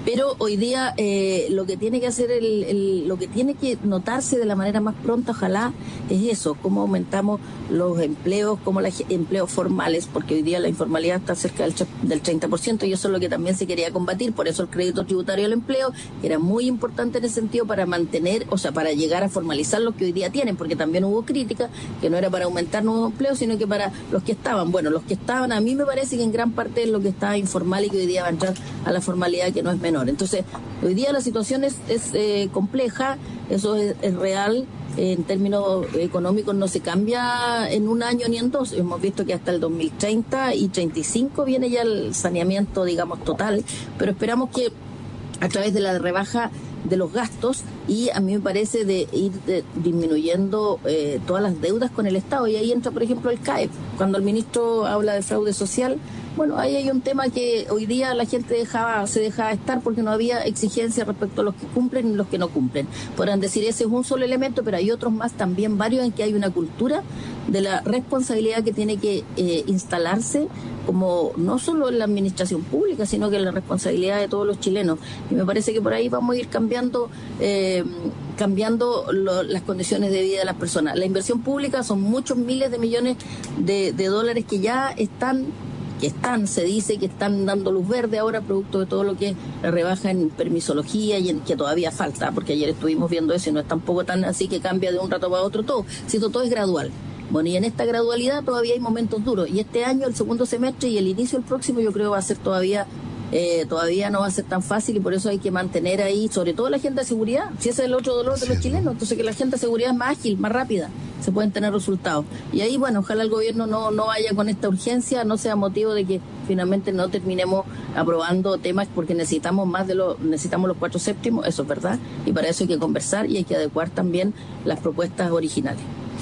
Pero hoy día eh, lo que tiene que hacer, el, el, lo que tiene que notarse de la manera más pronta, ojalá, es eso, cómo aumentamos los empleos, cómo los empleos formales, porque hoy día la informalidad está cerca del, del treinta por ciento y eso es lo que también se quería combatir, por eso el crédito tributario al empleo, que era muy importante en ese sentido para mantener, o sea, para llegar a formalizar los que hoy día tienen, porque también hubo crítica, que no era para aumentar nuevos empleos, sino que para los que estaban. Bueno, los que estaban, a mí me parece que en gran parte es lo que estaba informal y que hoy día va a entrar a la formalidad, que no es menor. Entonces, hoy día la situación es, es eh, compleja, eso es, es real. En términos económicos no se cambia en un año ni en dos. Hemos visto que hasta el dos mil treinta y treinta y cinco viene ya el saneamiento, digamos, total, pero esperamos que a través de la rebaja de los gastos y a mí me parece de ir de, disminuyendo eh, todas las deudas con el Estado, y ahí entra por ejemplo el C A E P. Cuando el ministro habla de fraude social, bueno, ahí hay un tema que hoy día la gente dejaba, se dejaba estar porque no había exigencia respecto a los que cumplen y los que no cumplen. Podrán decir ese es un solo elemento, pero hay otros más también, varios, en que hay una cultura de la responsabilidad que tiene que eh, instalarse, como no solo en la administración pública, sino que en la responsabilidad de todos los chilenos. Y me parece que por ahí vamos a ir cambiando eh, cambiando lo, las condiciones de vida de las personas. La inversión pública son muchos miles de millones de, de dólares que ya están que están, se dice que están dando luz verde ahora, producto de todo lo que rebaja en permisología y en que todavía falta, porque ayer estuvimos viendo eso y no es tampoco tan así que cambia de un rato para otro todo, sino todo es gradual. Bueno, y en esta gradualidad todavía hay momentos duros, y este año, el segundo semestre y el inicio del próximo, yo creo va a ser todavía Eh, todavía no va a ser tan fácil, y por eso hay que mantener ahí, sobre todo la agenda de seguridad, si ese es el otro dolor de los chilenos, entonces que la agenda de seguridad es más ágil, más rápida, se pueden tener resultados. Y ahí, bueno, ojalá el gobierno no, no vaya con esta urgencia, no sea motivo de que finalmente no terminemos aprobando temas, porque necesitamos más de lo, necesitamos los cuatro séptimos, eso es verdad, y para eso hay que conversar y hay que adecuar también las propuestas originales.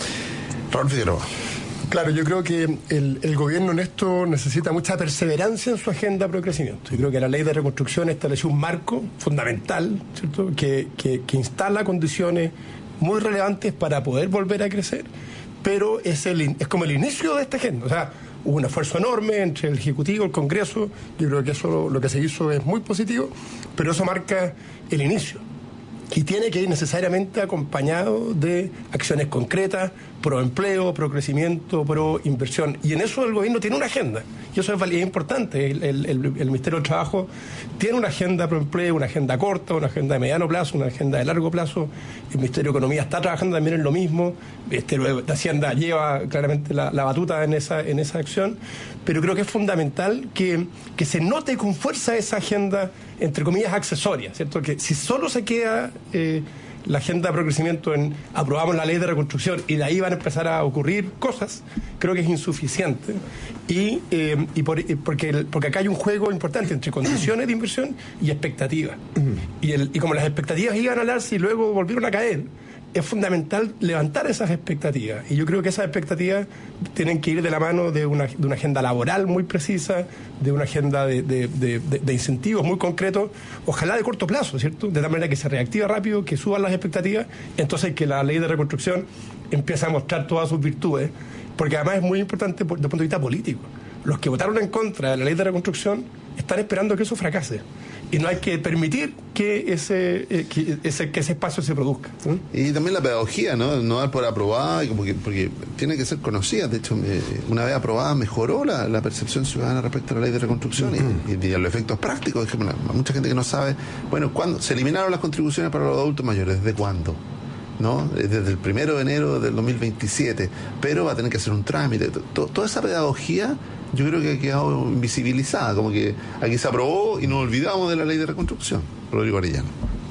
Raúl Figueroa. Claro, yo creo que el, el gobierno en esto necesita mucha perseverancia en su agenda pro crecimiento. Yo creo que la ley de reconstrucción estableció un marco fundamental, ¿cierto?, que, que, que instala condiciones muy relevantes para poder volver a crecer, pero es, el, es como el inicio de esta agenda. O sea, hubo un esfuerzo enorme entre el Ejecutivo, el Congreso, yo creo que eso lo, lo que se hizo es muy positivo, pero eso marca el inicio. Y tiene que ir necesariamente acompañado de acciones concretas, pro empleo, pro crecimiento, pro inversión. Y en eso el gobierno tiene una agenda. Y eso es, es importante. El, el, el, el Ministerio del Trabajo tiene una agenda pro empleo, una agenda corta, una agenda de mediano plazo, una agenda de largo plazo. El Ministerio de Economía está trabajando también en lo mismo. Este, la Hacienda lleva claramente la, la batuta en esa, en esa acción. Pero creo que es fundamental que, que se note con fuerza esa agenda, entre comillas, accesoria, ¿cierto? Que si solo se queda eh, la agenda de crecimiento en aprobamos la ley de reconstrucción y de ahí van a empezar a ocurrir cosas, creo que es insuficiente. Y, eh, y por, porque, el, porque acá hay un juego importante entre condiciones de inversión y expectativas. Y, el, y como las expectativas iban a alarse y luego volvieron a caer, es fundamental levantar esas expectativas. Y yo creo que esas expectativas tienen que ir de la mano de una, de una agenda laboral muy precisa, de una agenda de, de, de, de incentivos muy concretos, ojalá de corto plazo, ¿cierto? De tal manera que se reactive rápido, que suban las expectativas, entonces que la ley de reconstrucción empiece a mostrar todas sus virtudes, porque además es muy importante desde el punto de vista político. Los que votaron en contra de la ley de reconstrucción están esperando que eso fracase. Y no hay que permitir que ese, eh, que ese, que ese espacio se produzca. ¿Sí? Y también la pedagogía, ¿no? No dar por aprobada, porque, porque tiene que ser conocida. De hecho, eh, una vez aprobada mejoró la, la percepción ciudadana respecto a la ley de reconstrucción uh-huh. y, y a los efectos prácticos. Es que mucha gente que no sabe, bueno, ¿cuándo se eliminaron las contribuciones para los adultos mayores? ¿Desde cuándo? ¿No? Desde el primero de enero del dos mil veintisiete, pero va a tener que hacer un trámite. T- toda esa pedagogía yo creo que ha quedado invisibilizada, como que aquí se aprobó y nos olvidamos de la ley de reconstrucción. Rodrigo Arellano.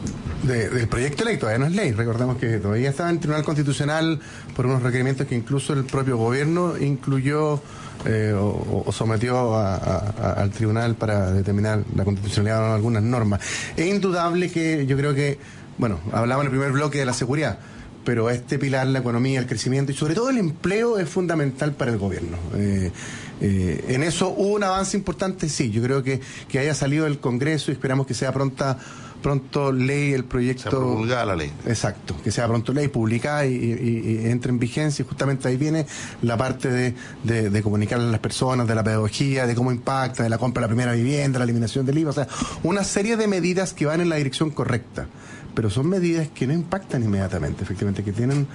De, del proyecto de ley, todavía no es ley, recordemos que todavía estaba en el Tribunal Constitucional por unos requerimientos que incluso el propio gobierno incluyó eh, o, o sometió a, a, al tribunal para determinar la constitucionalidad de algunas normas. Es indudable que yo creo que, bueno, hablaba en el primer bloque de la seguridad, pero este pilar, la economía, el crecimiento y sobre todo el empleo es fundamental para el gobierno. Eh, eh, en eso hubo un avance importante, sí, yo creo que, que haya salido del Congreso y esperamos que sea pronta pronto ley el proyecto. Sea promulgada la ley. Exacto, que sea pronto ley, publicada y, y, y entre en vigencia, y justamente ahí viene la parte de, de, de comunicarle a las personas, de la pedagogía, de cómo impacta, de la compra de la primera vivienda, la eliminación del I V A, o sea, una serie de medidas que van en la dirección correcta. Pero son medidas que no impactan inmediatamente, efectivamente, que tienen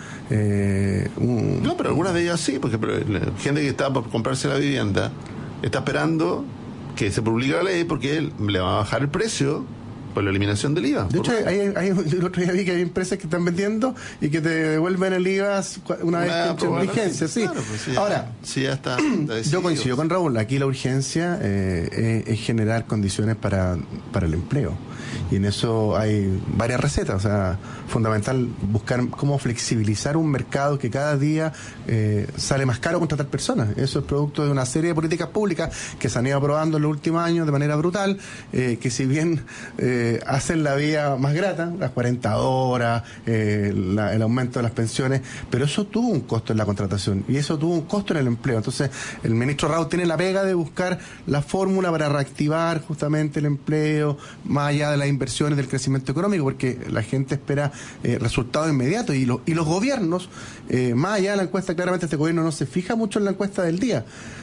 eh, un... No, pero algunas de ellas sí, porque la gente que está por comprarse la vivienda está esperando que se publique la ley porque él le va a bajar el precio por la eliminación del I V A. De hecho, hay, hay, el otro día vi que hay empresas que están vendiendo y que te devuelven el I V A una vez que entra en vigencia. Sí. Claro, pues sí, ahora, sí, ya está, está yo coincido con Raúl, aquí la urgencia eh, es, es generar condiciones para, para el empleo. Y en eso hay varias recetas, o sea, fundamental buscar cómo flexibilizar un mercado que cada día eh, sale más caro contratar personas. Eso es producto de una serie de políticas públicas que se han ido aprobando en los últimos años de manera brutal, eh, que si bien eh, hacen la vida más grata, las cuarenta horas, eh, la, el aumento de las pensiones, pero eso tuvo un costo en la contratación y eso tuvo un costo en el empleo. Entonces, el ministro Raúl tiene la pega de buscar la fórmula para reactivar justamente el empleo, más allá de las inversiones, del crecimiento económico, porque la gente espera eh, resultados inmediatos y, lo, y los gobiernos, eh, más allá de la encuesta, claramente este gobierno no se fija mucho en la encuesta del día,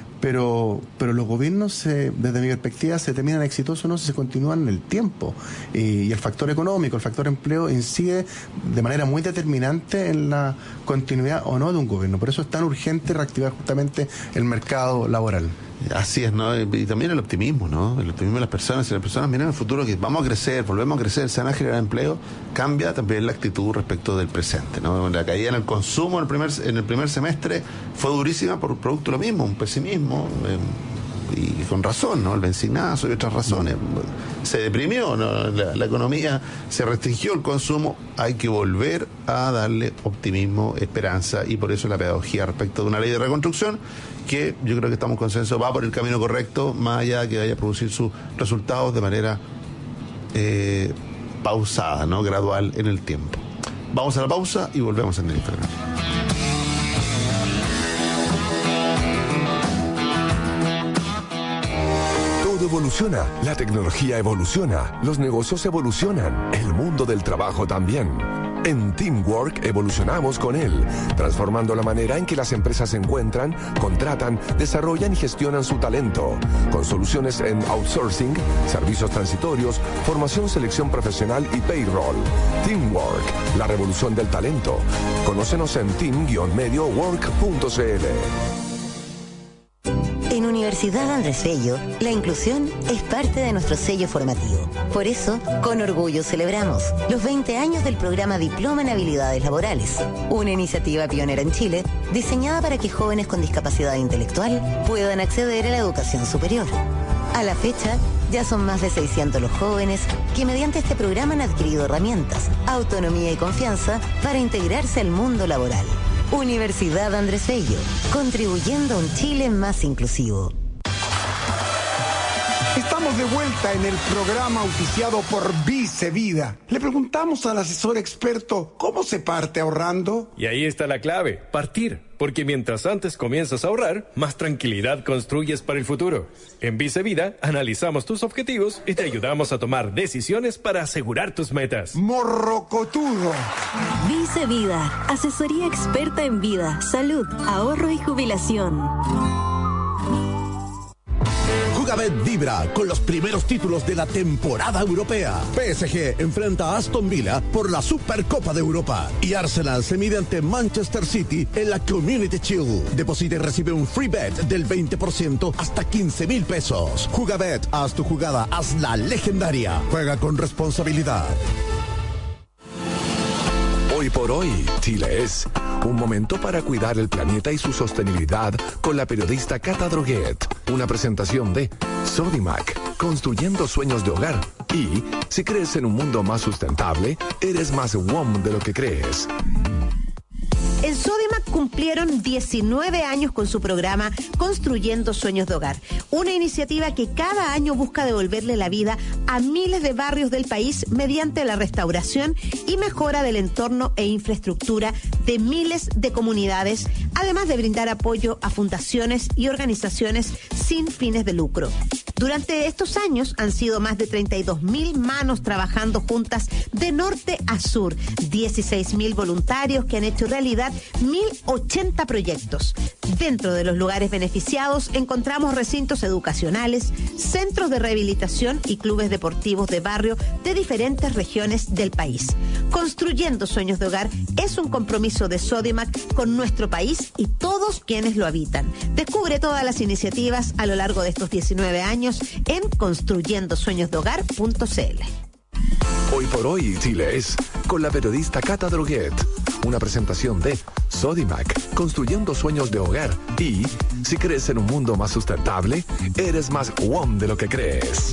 pero pero los gobiernos, se, desde mi perspectiva, se terminan exitosos no si se continúan en el tiempo, y, y el factor económico, el factor empleo incide de manera muy determinante en la continuidad o no de un gobierno. Por eso es tan urgente reactivar justamente el mercado laboral. Así es, ¿no? Y también el optimismo, ¿no? El optimismo de las personas. Si las personas miran el futuro, que vamos a crecer, volvemos a crecer, se van a generar empleo, cambia también la actitud respecto del presente, ¿no? La caída en el consumo en el primer, en el primer semestre fue durísima por producto de lo mismo, un pesimismo, eh, y con razón, ¿no? El benzinazo y otras razones. Se deprimió, ¿no? La, la economía se restringió el consumo. Hay que volver a darle optimismo, esperanza, y por eso la pedagogía respecto de una ley de reconstrucción que yo creo que estamos en consenso va por el camino correcto, más allá de que vaya a producir sus resultados de manera eh, pausada, ¿no? Gradual en el tiempo. Vamos a la pausa y volvemos en el Instagram. Todo evoluciona, la tecnología evoluciona, los negocios evolucionan, el mundo del trabajo también. En Teamwork evolucionamos con él, transformando la manera en que las empresas se encuentran, contratan, desarrollan y gestionan su talento, con soluciones en outsourcing, servicios transitorios, formación, selección profesional y payroll. Teamwork, la revolución del talento. Conócenos en team medio work punto c l. En Universidad Andrés Bello, la inclusión es parte de nuestro sello formativo. Por eso, con orgullo celebramos los veinte años del programa Diploma en Habilidades Laborales, una iniciativa pionera en Chile diseñada para que jóvenes con discapacidad intelectual puedan acceder a la educación superior. A la fecha, ya son más de seiscientos los jóvenes que mediante este programa han adquirido herramientas, autonomía y confianza para integrarse al mundo laboral. Universidad Andrés Bello, contribuyendo a un Chile más inclusivo. Estamos de vuelta en el programa auspiciado por Vice Vida. Le preguntamos al asesor experto cómo se parte ahorrando. Y ahí está la clave, partir. Porque mientras antes comienzas a ahorrar, más tranquilidad construyes para el futuro. En Vice Vida analizamos tus objetivos y te ayudamos a tomar decisiones para asegurar tus metas. Morrocotudo. Vice Vida, asesoría experta en vida, salud, ahorro y jubilación. Jugabet vibra con los primeros títulos de la temporada europea. P S G enfrenta a Aston Villa por la Supercopa de Europa. Y Arsenal se mide ante Manchester City en la Community Shield. Deposita y recibe un free bet del veinte por ciento hasta quince mil pesos. Jugabet, haz tu jugada, hazla legendaria. Juega con responsabilidad. Hoy por hoy, Chile es un momento para cuidar el planeta y su sostenibilidad con la periodista Cata Droguet. Una presentación de Sodimac, construyendo sueños de hogar. Y si crees en un mundo más sustentable, eres más W O M de lo que crees. En Sodimac cumplieron diecinueve años con su programa Construyendo Sueños de Hogar, una iniciativa que cada año busca devolverle la vida a miles de barrios del país mediante la restauración y mejora del entorno e infraestructura de miles de comunidades, además de brindar apoyo a fundaciones y organizaciones sin fines de lucro. Durante estos años han sido más de treinta y dos mil manos trabajando juntas de norte a sur, dieciséis mil voluntarios que han hecho realidad mil ochenta proyectos. Dentro de los lugares beneficiados encontramos recintos educacionales, centros de rehabilitación y clubes deportivos de barrio de diferentes regiones del país. Construyendo Sueños de Hogar es un compromiso de Sodimac con nuestro país y todos quienes lo habitan. Descubre todas las iniciativas a lo largo de estos diecinueve años en construyendo sueños de hogar punto c l. Hoy por hoy, Chile es con la periodista Cata Droguet. Una presentación de Sodimac, construyendo sueños de hogar. Y si crees en un mundo más sustentable, eres más W O M de lo que crees.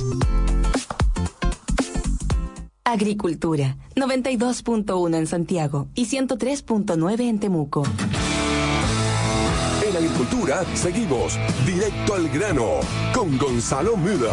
Agricultura, noventa y dos punto uno en Santiago y ciento tres punto nueve en Temuco. En Agricultura seguimos directo al grano con Gonzalo Müller.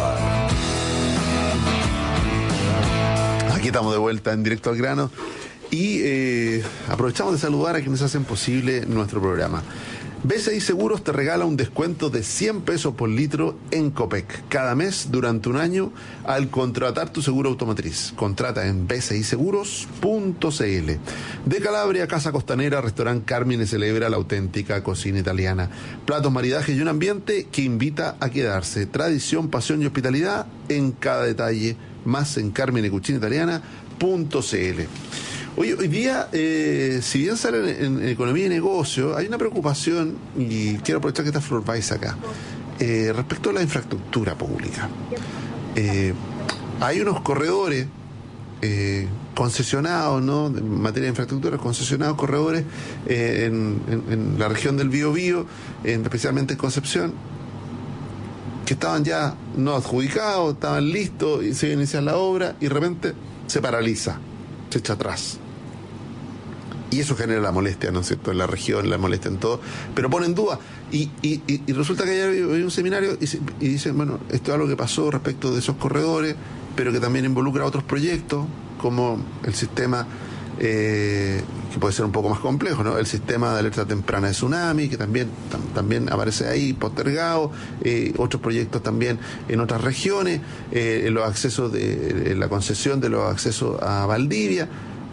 Aquí estamos de vuelta en Directo al Grano y eh, aprovechamos de saludar a quienes hacen posible nuestro programa. B C I Seguros te regala un descuento de cien pesos por litro en Copec cada mes durante un año al contratar tu seguro automotriz. Contrata en b c i seguros punto c l. De Calabria, Casa Costanera, Restaurante Carmine celebra la auténtica cocina italiana. Platos, maridajes y un ambiente que invita a quedarse. Tradición, pasión y hospitalidad en cada detalle. Más en carmine cucina italiana punto c l. Hoy, hoy día, eh, si bien salen en, en economía y negocio, hay una preocupación, y quiero aprovechar que está Flor Weiss acá, eh, respecto a la infraestructura pública. Eh, hay unos corredores eh, concesionados, ¿no?, en materia de infraestructura, concesionados corredores eh, en, en, en la región del Biobío, en, especialmente en Concepción, que estaban ya no adjudicados, estaban listos y se iba a iniciar la obra y de repente se paraliza, se echa atrás. Y eso genera la molestia, ¿no es cierto?, en la región, la molestia en todo, pero pone en duda. Y, y, y resulta que ayer hay un seminario y, se, y dicen, bueno, esto es algo que pasó respecto de esos corredores, pero que también involucra otros proyectos, como el sistema, eh, que puede ser un poco más complejo, ¿no?, el sistema de alerta temprana de tsunami, que también, tam, también aparece ahí postergado, eh, otros proyectos también en otras regiones, eh, los accesos de, la concesión de los accesos a Valdivia.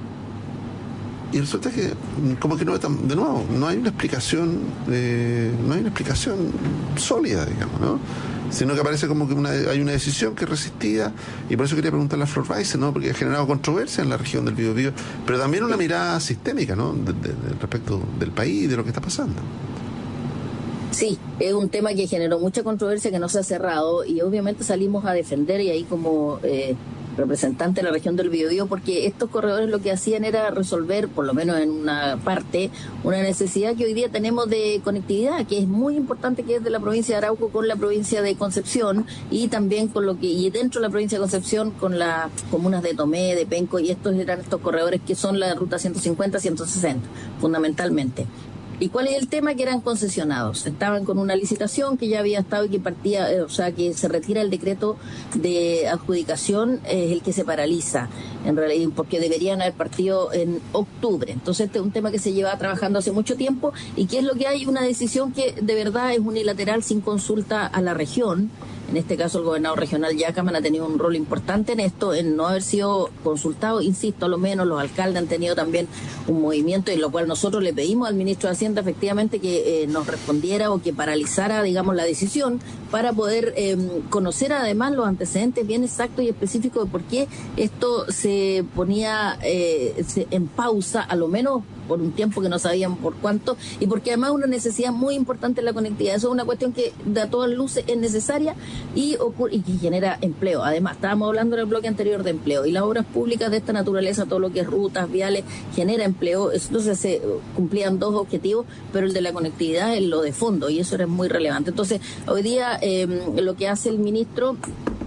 Y resulta que como que no de nuevo no hay una explicación eh, no hay una explicación sólida, digamos, ¿no?, sino que parece como que una, hay una decisión que es resistida, y por eso quería preguntarle a Flor Weiss, ¿no?, porque ha generado controversia en la región del Biobío, pero también una mirada sistémica, ¿no?, de, de, de, respecto del país y de lo que está pasando. Sí, es un tema que generó mucha controversia, que no se ha cerrado, y obviamente salimos a defender, y ahí como eh, representante de la región del Biobío, porque estos corredores lo que hacían era resolver, por lo menos en una parte, una necesidad que hoy día tenemos de conectividad, que es muy importante, que es de la provincia de Arauco con la provincia de Concepción, y también con lo que, y dentro de la provincia de Concepción con las comunas de Tomé, de Penco, y estos eran estos corredores que son la ruta ciento cincuenta, ciento sesenta, fundamentalmente. ¿Y cuál es el tema? Que eran concesionados. Estaban con una licitación que ya había estado y que partía, eh, o sea, que se retira el decreto de adjudicación, es eh, el que se paraliza, en realidad, porque deberían haber partido en octubre. Entonces, este es un tema que se lleva trabajando hace mucho tiempo, y que es lo que hay, una decisión que de verdad es unilateral, sin consulta a la región. En este caso, el gobernador regional Yacaman ha tenido un rol importante en esto, en no haber sido consultado. Insisto, a lo menos los alcaldes han tenido también un movimiento, en lo cual nosotros le pedimos al ministro de Hacienda efectivamente que eh, nos respondiera o que paralizara, digamos, la decisión, para poder eh, conocer además los antecedentes bien exactos y específicos de por qué esto se ponía eh, se, en pausa, a lo menos por un tiempo que no sabían por cuánto, y porque además una necesidad muy importante en la conectividad. Eso es una cuestión que de a todas luces es necesaria y, ocurre, y que genera empleo. Además, estábamos hablando en el bloque anterior de empleo, y las obras públicas de esta naturaleza, todo lo que es rutas, viales, genera empleo. Entonces se cumplían dos objetivos, pero el de la conectividad es lo de fondo, y eso era muy relevante. Entonces, hoy día eh, lo que hace el ministro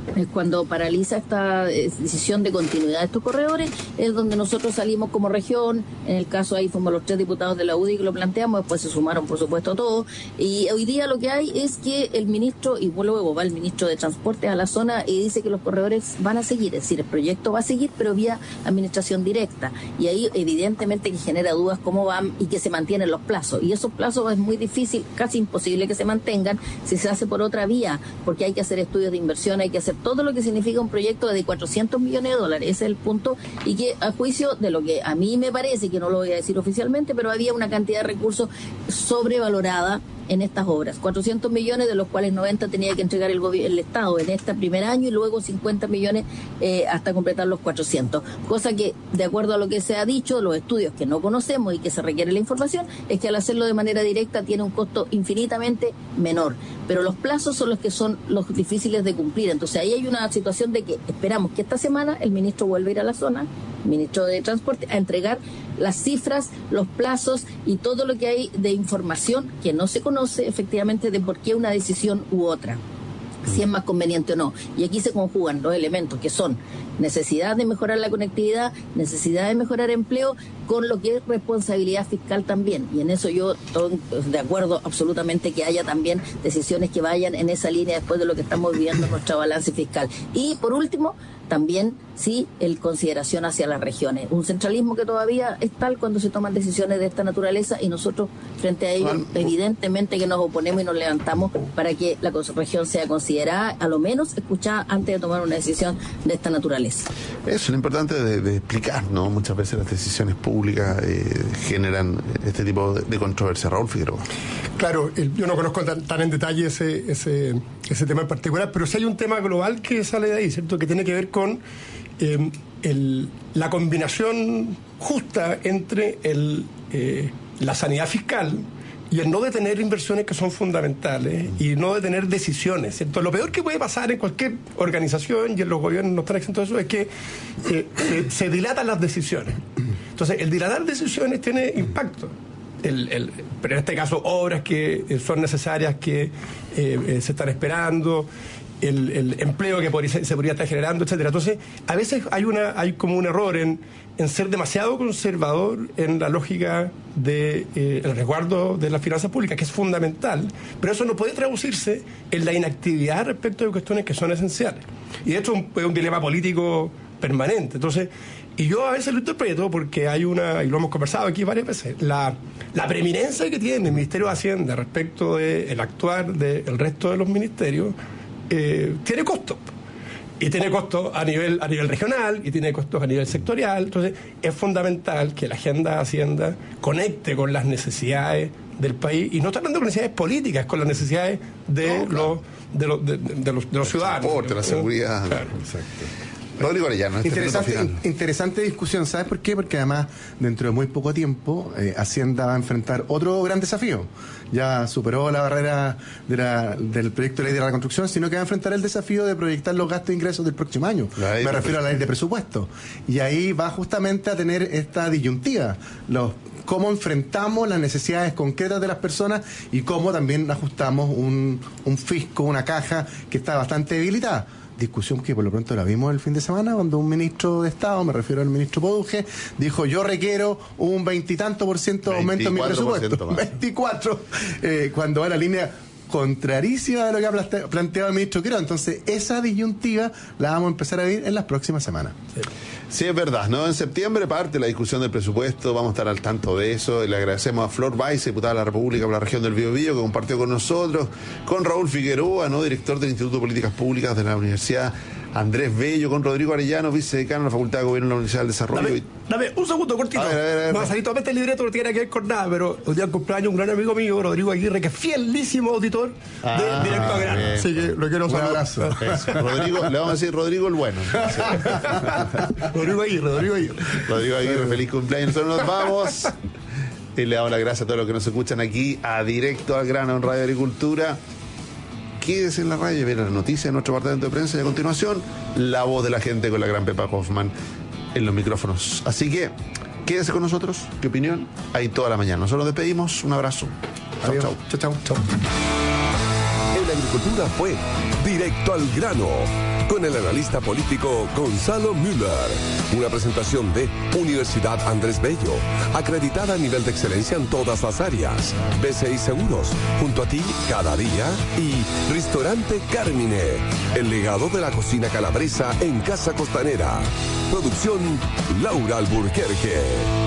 es cuando paraliza esta decisión de continuidad de estos corredores, es donde nosotros salimos como región. En el caso ahí fuimos los tres diputados de la U D I que lo planteamos, después se sumaron por supuesto todos, y hoy día lo que hay es que el ministro, y luego va el ministro de Transporte a la zona y dice que los corredores van a seguir, es decir, el proyecto va a seguir pero vía administración directa, y ahí evidentemente que genera dudas cómo van y que se mantienen los plazos, y esos plazos es muy difícil, casi imposible que se mantengan si se hace por otra vía, porque hay que hacer estudios de inversión, hay que hacer todo lo que significa un proyecto de cuatrocientos millones de dólares, ese es el punto, y que a juicio de lo que a mí me parece, que no lo voy a decir oficialmente, pero había una cantidad de recursos sobrevalorada en estas obras, cuatrocientos millones, de los cuales noventa tenía que entregar el, el Estado en este primer año, y luego cincuenta millones eh, hasta completar los cuatrocientos, cosa que, de acuerdo a lo que se ha dicho, los estudios que no conocemos y que se requiere la información, es que al hacerlo de manera directa tiene un costo infinitamente menor, pero los plazos son los que son los difíciles de cumplir. Entonces ahí hay una situación de que esperamos que esta semana el ministro vuelva a ir a la zona, el ministro de Transporte, a entregar las cifras, los plazos y todo lo que hay de información que no se conoce efectivamente de por qué una decisión u otra, si es más conveniente o no. Y aquí se conjugan los elementos que son necesidad de mejorar la conectividad, necesidad de mejorar empleo, con lo que es responsabilidad fiscal también. Y en eso yo estoy de acuerdo absolutamente que haya también decisiones que vayan en esa línea después de lo que estamos viviendo en nuestra balance fiscal. Y por último, también, sí, el consideración hacia las regiones. Un centralismo que todavía es tal cuando se toman decisiones de esta naturaleza, y nosotros, frente a ello, evidentemente que nos oponemos y nos levantamos para que la región sea considerada, a lo menos escuchada, antes de tomar una decisión de esta naturaleza. Eso es lo importante de, de explicar, ¿no? Muchas veces las decisiones públicas eh, generan este tipo de, de controversia. Raúl Figueroa. Claro, el, yo no conozco tan, tan en detalle ese, ese, ese tema en particular, pero sí hay un tema global que sale de ahí, ¿cierto? Que tiene que ver con eh, el, la combinación justa entre el, eh, la sanidad fiscal y el no detener inversiones que son fundamentales y no detener decisiones, ¿cierto? Lo peor que puede pasar en cualquier organización, y en los gobiernos no están exentos de eso, es que eh, se, se dilatan las decisiones. Entonces, el dilatar decisiones tiene impacto. El, el, pero en este caso, obras que eh, son necesarias, que eh, eh, se están esperando, el, el empleo que podría, se podría estar generando, etcétera. Entonces, a veces hay una hay como un error en, en ser demasiado conservador en la lógica del de, eh, resguardo de las finanzas públicas, que es fundamental, pero eso no puede traducirse en la inactividad respecto de cuestiones que son esenciales. Y de hecho es un, un dilema político permanente. Entonces, y yo a veces lo interpreto porque hay una, y lo hemos conversado aquí varias veces, la, la preeminencia que tiene el Ministerio de Hacienda respecto del actuar del resto de los ministerios eh, tiene costo. Y tiene costos a nivel, a nivel regional, y tiene costos a nivel sectorial. Entonces, es fundamental que la agenda de Hacienda conecte con las necesidades del país, y no está hablando de necesidades políticas, con las necesidades de, no, claro. los, de, los, de, de, los, de los ciudadanos. El transporte, la seguridad. Claro. Exacto. Rodrigo Arellano, este interesante, interesante discusión. ¿Sabes por qué? Porque además, dentro de muy poco tiempo, eh, Hacienda va a enfrentar otro gran desafío. Ya superó la barrera de la, del proyecto de ley de la construcción, sino que va a enfrentar el desafío de proyectar los gastos e ingresos del próximo año. Me refiero a la ley de presupuesto. Y ahí va justamente a tener esta disyuntiva. Los cómo enfrentamos las necesidades concretas de las personas y cómo también ajustamos un, un fisco, una caja que está bastante debilitada. Discusión que por lo pronto la vimos el fin de semana, cuando un ministro de Estado, me refiero al ministro Poduje, dijo: yo requiero un veintitanto por ciento de aumento en mi presupuesto. veinticuatro, eh, cuando va la línea contrarísima de lo que ha planteado el ministro Quiroga. Entonces, esa disyuntiva la vamos a empezar a vivir en las próximas semanas. Sí. Sí, es verdad, ¿no? En septiembre parte la discusión del presupuesto, vamos a estar al tanto de eso. Le agradecemos a Flor Baice, diputada de la República por la región del Biobío, que compartió con nosotros, con Raúl Figueroa, ¿no? Director del Instituto de Políticas Públicas de la Universidad Andrés Bello, con Rodrigo Arellano, vicedecano de la Facultad de Gobierno de la Universidad del Desarrollo. Dame, dame un segundo cortito. A ver, a ver, a ver. No va a salir todo este libreto, no tiene que ver con nada, pero hoy día el cumpleaños un gran amigo mío, Rodrigo Aguirre, que es fielísimo auditor ah, de Directo al Grano. Así que lo quiero saludar. Un abrazo. Rodrigo, le vamos a decir Rodrigo el bueno. Rodrigo Aguirre, Rodrigo Aguirre. Rodrigo Aguirre, feliz cumpleaños. Nosotros nos vamos. Y le damos las gracias a todos los que nos escuchan aquí a Directo al Grano en Radio Agricultura. Quédese en la radio, ver las noticias de nuestro departamento de prensa, y a continuación, la voz de la gente con la gran Pepa Hoffman en los micrófonos. Así que, quédese con nosotros. ¿Qué opinión? Ahí toda la mañana. Nosotros nos despedimos. Un abrazo. Chau, chau. Chau, chau, chau. En la agricultura fue Directo al Grano con el analista político Gonzalo Müller. Una presentación de Universidad Andrés Bello, acreditada a nivel de excelencia en todas las áreas. B C I Seguros, junto a ti cada día. Y Restaurante Carmine, el legado de la cocina calabresa en Casa Costanera. Producción Laura Alburquerque.